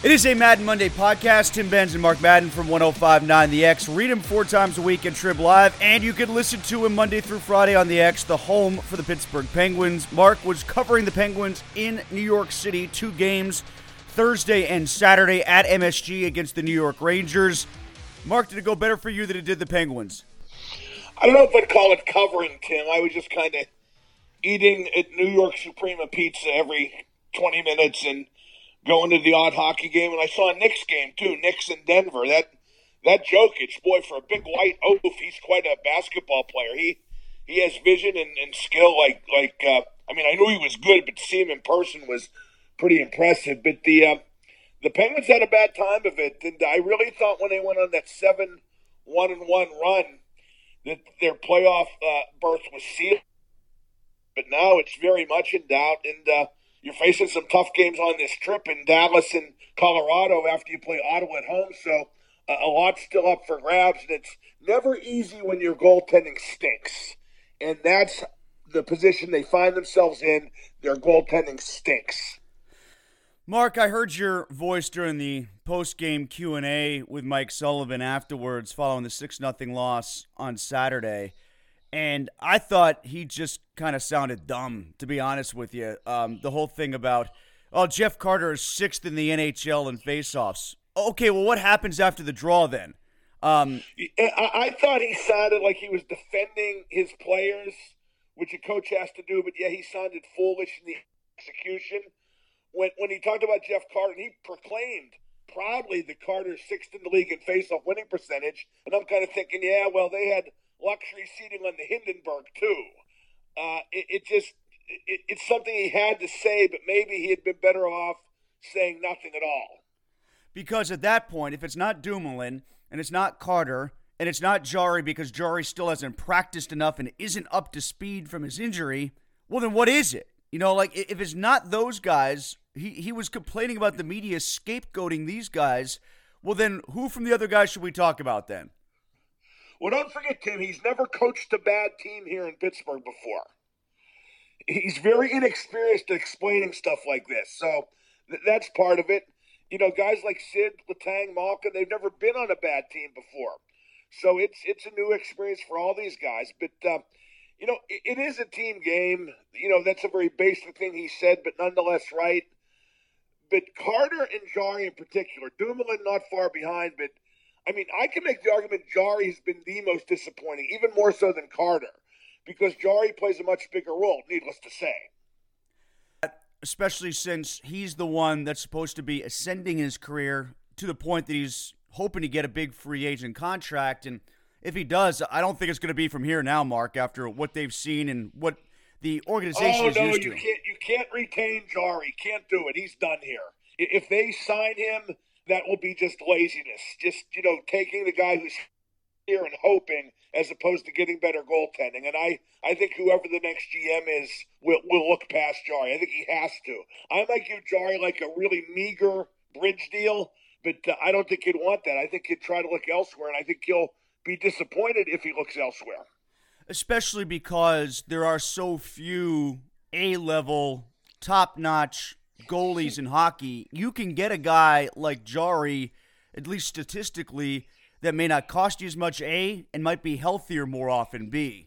It is a Madden Monday podcast. Tim Benz and Mark Madden from 105.9 The X. Read him 4 times a week at Trib Live, and you can listen to him Monday through Friday on The X, the home for the Pittsburgh Penguins. Mark was covering the Penguins in New York City, 2 games, Thursday and Saturday at MSG against the New York Rangers. Mark, did it go better for you than it did the Penguins? I don't know if I'd call it covering, Tim. I was just kind of eating at New York Suprema Pizza every 20 minutes and going to the odd hockey game, and I saw a Knicks game too. Knicks in Denver. That Jokic, boy, for a big white oaf, he's quite a basketball player. He has vision and skill. I knew he was good, but to see him in person was pretty impressive. But the Penguins had a bad time of it, and I really thought when they went on that 7-1-1 run that their playoff berth was sealed. But now it's very much in doubt, and you're facing some tough games on this trip in Dallas and Colorado after you play Ottawa at home, so a lot's still up for grabs, and it's never easy when your goaltending stinks. And that's the position they find themselves in. Their goaltending stinks. Mark, I heard your voice during the post-game Q&A with Mike Sullivan afterwards following the 6-0 loss on Saturday. And I thought he just kind of sounded dumb, to be honest with you. The whole thing about, Jeff Carter is 6th in the NHL in faceoffs. Okay, well, what happens after the draw then? I thought he sounded like he was defending his players, which a coach has to do, but yeah, he sounded foolish in the execution. When he talked about Jeff Carter, he proclaimed proudly that Carter's 6th in the league in faceoff winning percentage, and I'm kind of thinking, yeah, well, they had luxury seating on the Hindenburg too. It's something he had to say, but maybe he had been better off saying nothing at all. Because at that point, if it's not Dumoulin and it's not Carter and it's not Jarry because Jarry still hasn't practiced enough and isn't up to speed from his injury, well, then what is it? If it's not those guys, he was complaining about the media scapegoating these guys. Well, then who from the other guys should we talk about then? Well, don't forget, Tim, he's never coached a bad team here in Pittsburgh before. He's very inexperienced at explaining stuff like this. So that's part of it. Guys like Sid, Letang, Malkin, they've never been on a bad team before. So it's a new experience for all these guys. But, it is a team game. That's a very basic thing he said, but nonetheless right. But Carter and Jarry in particular, Dumoulin not far behind, but I can make the argument Jarry has been the most disappointing, even more so than Carter, because Jarry plays a much bigger role, needless to say. Especially since he's the one that's supposed to be ascending his career to the point that he's hoping to get a big free agent contract. And if he does, I don't think it's going to be from here now, Mark, after what they've seen and what the organization is used to. You can't retain Jarry. Can't do it. He's done here. If they sign him, that will be just laziness. Just, taking the guy who's here and hoping as opposed to getting better goaltending. And I think whoever the next GM is will look past Jarry. I think he has to. I might give Jarry like a really meager bridge deal, but I don't think he'd want that. I think he'd try to look elsewhere, and I think he'll be disappointed if he looks elsewhere. Especially because there are so few A-level, top-notch goalies in hockey. You can get a guy like Jarry, at least statistically, that may not cost you as much, A, and might be healthier more often, B.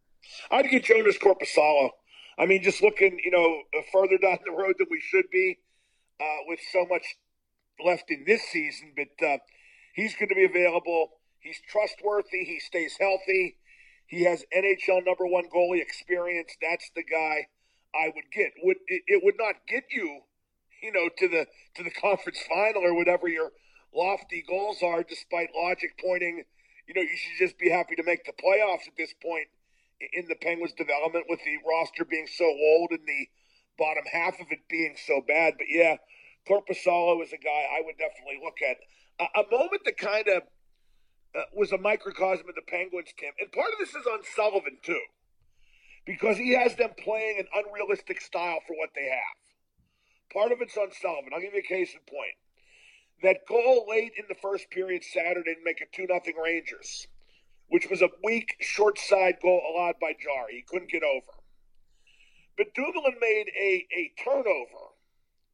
I'd get Jonas Corposalo. Just looking, further down the road than we should be with so much left in this season. But he's going to be available. He's trustworthy. He stays healthy. He has NHL number 1 goalie experience. That's the guy I would get. It would not get you, to the conference final or whatever your lofty goals are, despite logic pointing, you should just be happy to make the playoffs at this point in the Penguins' development with the roster being so old and the bottom half of it being so bad. But yeah, Korpisalo is a guy I would definitely look at. A moment that kind of was a microcosm of the Penguins, Tim, and part of this is on Sullivan too, because he has them playing an unrealistic style for what they have. Part of it's on Sullivan. I'll give you a case in point. That goal late in the first period Saturday to make it 2-0 Rangers, which was a weak, short side goal allowed by Jarry. He couldn't get over. But Dumoulin made a turnover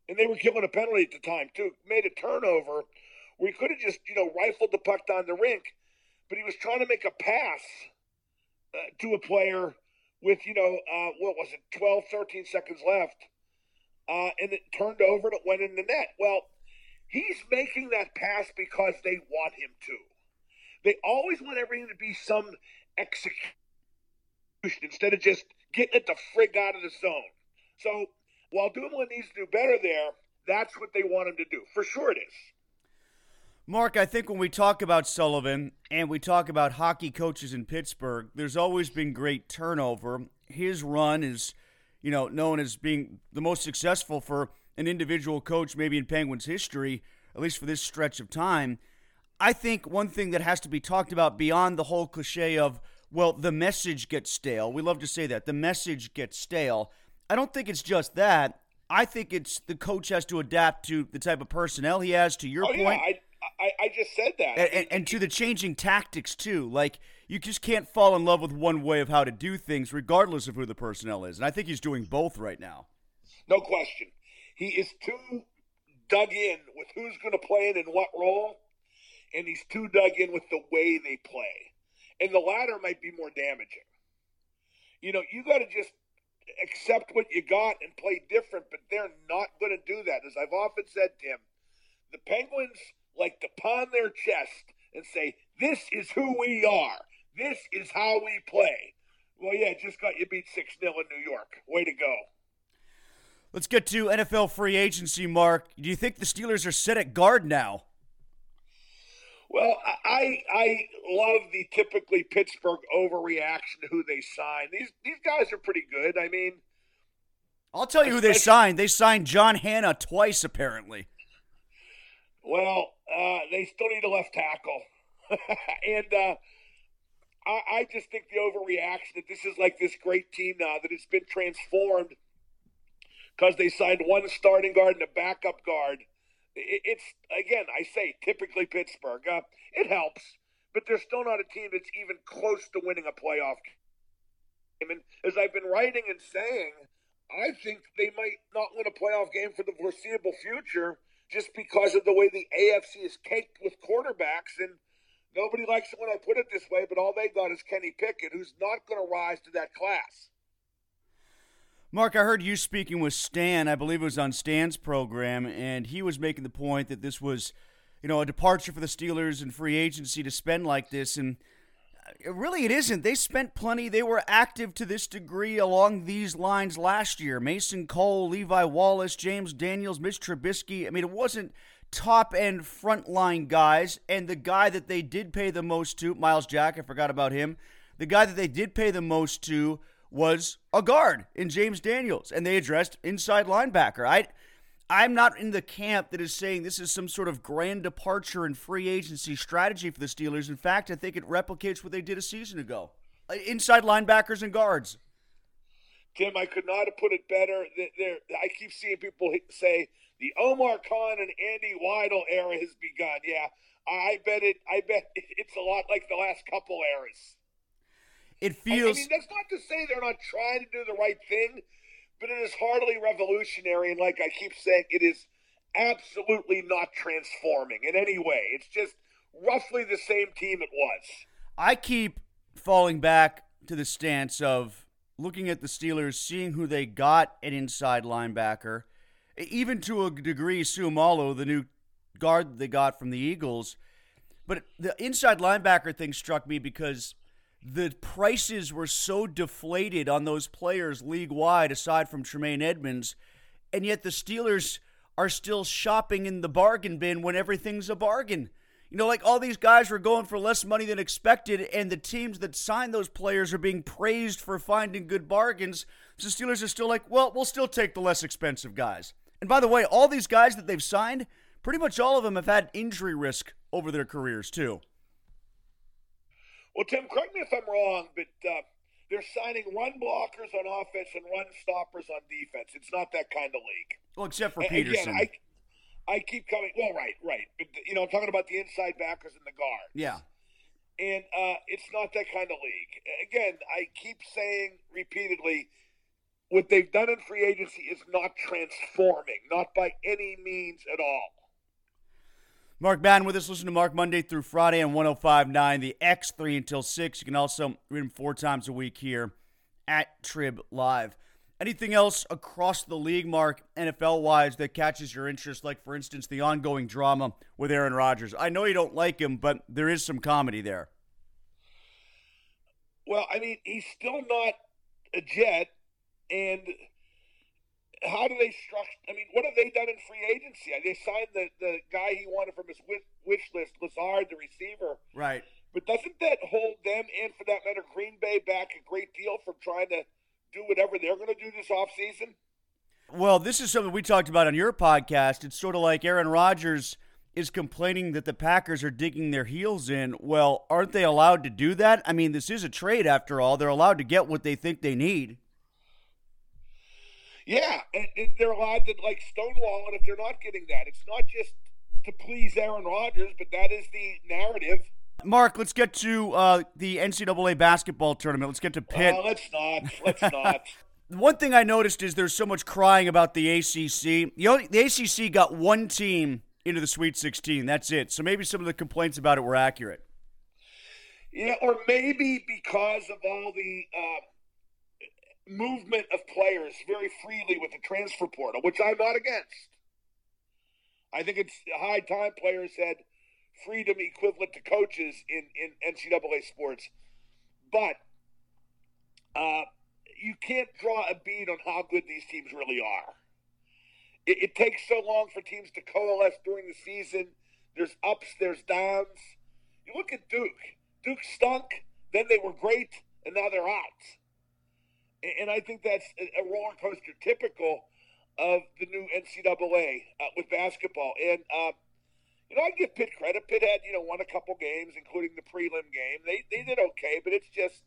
and they were killing a penalty at the time too. Made a turnover where he could have just rifled the puck down the rink, but he was trying to make a pass to a player with what was it, 12, 13 seconds left, and it turned over and it went in the net. Well, he's making that pass because they want him to. They always want everything to be some execution instead of just getting it the frig out of the zone. So while Dumoulin needs to do better there, that's what they want him to do. For sure it is. Mark, I think when we talk about Sullivan and we talk about hockey coaches in Pittsburgh, there's always been great turnover. His run is, known as being the most successful for an individual coach maybe in Penguins history, at least for this stretch of time. I think one thing that has to be talked about beyond the whole cliche of, well, the message gets stale. We love to say that. The message gets stale. I don't think it's just that. I think it's the coach has to adapt to the type of personnel he has, to your point. Yeah, I just said that. And to the changing tactics, too. Like, you just can't fall in love with one way of how to do things, regardless of who the personnel is. And I think he's doing both right now. No question. He is too dug in with who's going to play in what role, and he's too dug in with the way they play. And the latter might be more damaging. You got to just accept what you got and play different, but they're not going to do that. As I've often said, Tim, the Penguins like to pound their chest and say, this is who we are. This is how we play. Well, yeah, just got you beat 6-0 in New York. Way to go. Let's get to NFL free agency, Mark. Do you think the Steelers are set at guard now? Well, I love the typically Pittsburgh overreaction to who they sign. These guys are pretty good. I mean, I'll tell you who they signed. They signed John Hanna twice, apparently. Well, they still need a left tackle. And I just think the overreaction that this is like this great team now, that it's been transformed because they signed one starting guard and a backup guard. It's, again, I say, typically Pittsburgh. It helps, but they're still not a team that's even close to winning a playoff game. And as I've been writing and saying, I think they might not win a playoff game for the foreseeable future just because of the way the AFC is caked with quarterbacks. And nobody likes it when I put it this way, but all they got is Kenny Pickett, who's not going to rise to that class. Mark, I heard you speaking with Stan. I believe it was on Stan's program, and he was making the point that this was, a departure for the Steelers in free agency to spend like this, and really it isn't. They spent plenty. They were active to this degree along these lines last year. Mason Cole, Levi Wallace, James Daniels, Mitch Trubisky. I mean, it wasn't top-end frontline guys, and the guy that they did pay the most to, Miles Jack, I forgot about him, the guy that they did pay the most to was a guard in James Daniels, and they addressed inside linebacker. I'm not in the camp that is saying this is some sort of grand departure in free agency strategy for the Steelers. In fact, I think it replicates what they did a season ago. Inside linebackers and guards. Tim, I could not have put it better. I keep seeing people say the Omar Khan and Andy Weidel era has begun. Yeah, I bet it's a lot like the last couple eras. It feels. I mean, that's not to say they're not trying to do the right thing, but it is hardly revolutionary. And like I keep saying, it is absolutely not transforming in any way. It's just roughly the same team it was. I keep falling back to the stance of looking at the Steelers, seeing who they got at inside linebacker, even to a degree, Suamalo, the new guard they got from the Eagles. But the inside linebacker thing struck me because the prices were so deflated on those players league-wide, aside from Tremaine Edmonds, and yet the Steelers are still shopping in the bargain bin when everything's a bargain. Like all these guys were going for less money than expected, and the teams that signed those players are being praised for finding good bargains. So the Steelers are still like, well, we'll still take the less expensive guys. And by the way, all these guys that they've signed, pretty much all of them have had injury risk over their careers, too. Well, Tim, correct me if I'm wrong, but they're signing run blockers on offense and run stoppers on defense. It's not that kind of league. Well, except for Peterson. Again, I keep coming. Well, right. But, I'm talking about the inside backers and the guards. Yeah. And it's not that kind of league. Again, I keep saying repeatedly, what they've done in free agency is not transforming, not by any means at all. Mark Madden with us. Listen to Mark Monday through Friday on 105.9, the X, 3 until 6. You can also read him 4 times a week here at Trib Live. Anything else across the league, Mark, NFL-wise, that catches your interest? Like, for instance, the ongoing drama with Aaron Rodgers. I know you don't like him, but there is some comedy there. Well, I mean, he's still not a Jet, and how do they structure? I mean, what have they done in free agency? They signed the guy he wanted from his wish list, Lazard, the receiver. Right. But doesn't that hold them, and for that matter, Green Bay, back a great deal from trying to do whatever they're going to do this offseason? Well, this is something we talked about on your podcast. It's sort of like Aaron Rodgers is complaining that the Packers are digging their heels in. Well, aren't they allowed to do that? I mean, this is a trade after all. They're allowed to get what they think they need. Yeah, and they're allowed to, like, stonewall it if they're not getting that. It's not just to please Aaron Rodgers, but that is the narrative. Mark, let's get to the NCAA basketball tournament. Let's get to Pitt. Let's not. One thing I noticed is there's so much crying about the ACC. The ACC got one team into the Sweet 16. That's it. So maybe some of the complaints about it were accurate. Yeah, or maybe because of all the movement of players very freely with the transfer portal, which I'm not against. I think it's high time players had freedom equivalent to coaches in NCAA sports. But you can't draw a bead on how good these teams really are. It takes so long for teams to coalesce during the season. There's ups, there's downs. You look at Duke. Duke stunk, then they were great, and now they're out. And I think that's a roller coaster typical of the new NCAA with basketball. And, I give Pitt credit. Pitt had, won a couple games, including the prelim game. They did okay, but it's just,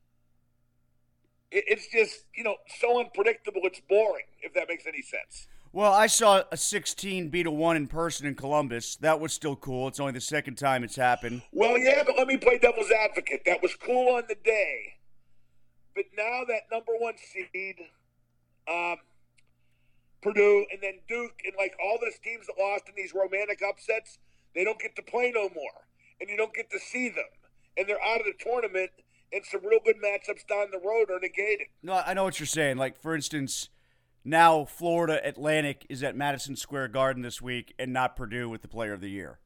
so unpredictable it's boring, if that makes any sense. Well, I saw a 16 beat a 1 in person in Columbus. That was still cool. It's only the second time it's happened. Well, yeah, but let me play devil's advocate. That was cool on the day. But now that number 1 seed, Purdue, and then Duke, and like all those teams that lost in these romantic upsets, they don't get to play no more. And you don't get to see them. And they're out of the tournament, and some real good matchups down the road are negated. No, I know what you're saying. Like, for instance, now Florida Atlantic is at Madison Square Garden this week and not Purdue with the Player of the Year.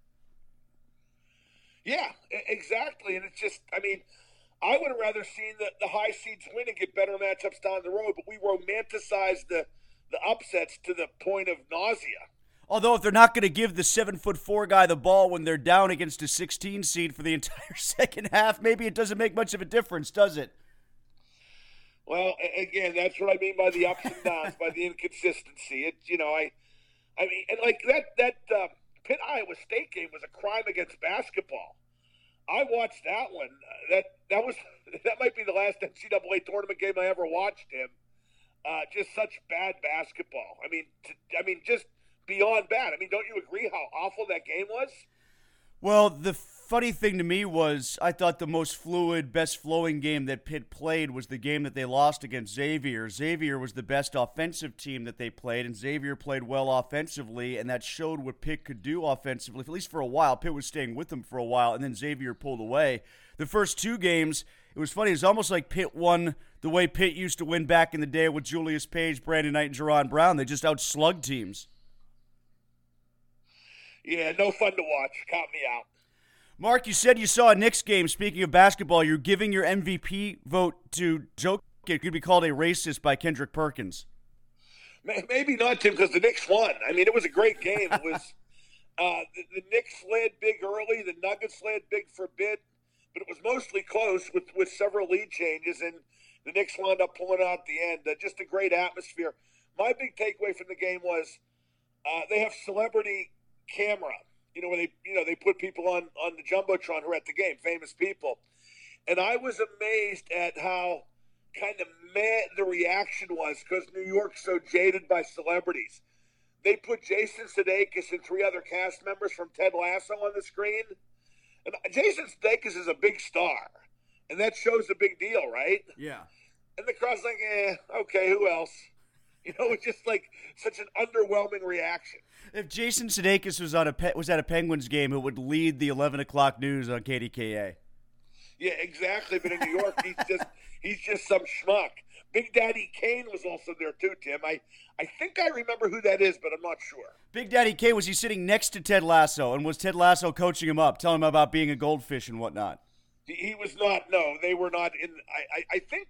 Yeah, exactly. And it's just, I would have rather seen the high seeds win and get better matchups down the road, but we romanticize the upsets to the point of nausea. Although if they're not going to give the 7'4" guy the ball when they're down against a 16 seed for the entire second half, maybe it doesn't make much of a difference, does it? Well, again, that's what I mean by the ups and downs, by the inconsistency. And like that Pitt Iowa State game was a crime against basketball. I watched that one. That might be the last NCAA tournament game I ever watched him. Just such bad basketball. Just beyond bad. Don't you agree how awful that game was? Well, the funny thing to me was I thought the most fluid, best flowing game that Pitt played was the game that they lost against Xavier. Xavier was the best offensive team that they played, and Xavier played well offensively, and that showed what Pitt could do offensively, at least for a while. Pitt was staying with them for a while, and then Xavier pulled away. The first 2 games, it was funny. It was almost like Pitt won the way Pitt used to win back in the day with Julius Page, Brandon Knight, and Jerron Brown. They just outslugged teams. Yeah, no fun to watch. Count me out. Mark, you said you saw a Knicks game. Speaking of basketball, you're giving your MVP vote to Jokic. It could be called a racist by Kendrick Perkins. Maybe not, Tim, because the Knicks won. It was a great game. It was the Knicks led big early. The Nuggets led big for a bit. But it was mostly close with several lead changes, and the Knicks wound up pulling out at the end. Just a great atmosphere. My big takeaway from the game was they have celebrity camera, where they put people on the Jumbotron who are at the game, famous people. And I was amazed at how kind of mad the reaction was because New York's so jaded by celebrities. They put Jason Sudeikis and 3 other cast members from Ted Lasso on the screen. And Jason Sudeikis is a big star, and that shows a big deal, right? Yeah. And the crowd's like, okay, who else? It's just like such an underwhelming reaction. If Jason Sudeikis was at a Penguins game, it would lead the 11 o'clock news on KDKA. Yeah, exactly. But in New York, he's just some schmuck. Big Daddy Kane was also there too, Tim. I think I remember who that is, but I'm not sure. Big Daddy Kane, was he sitting next to Ted Lasso, and was Ted Lasso coaching him up, telling him about being a goldfish and whatnot? He was not. No, they were not in. I think.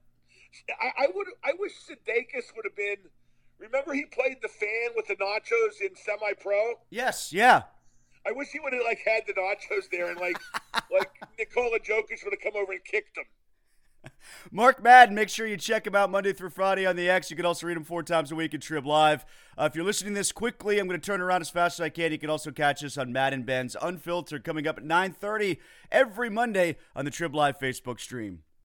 I wish Sudeikis would have been. Remember, he played the fan with the nachos in Semi-Pro. Yes. Yeah. I wish he would have had the nachos there, and like Nikola Jokic would have come over and kicked him. Mark Madden, make sure you check him out Monday through Friday on the X. You can also read him 4 times a week at Trib Live. If you're listening to this quickly, I'm going to turn around as fast as I can. You can also catch us on Madden Ben's Unfiltered coming up at 9:30 every Monday on the Trib Live Facebook stream.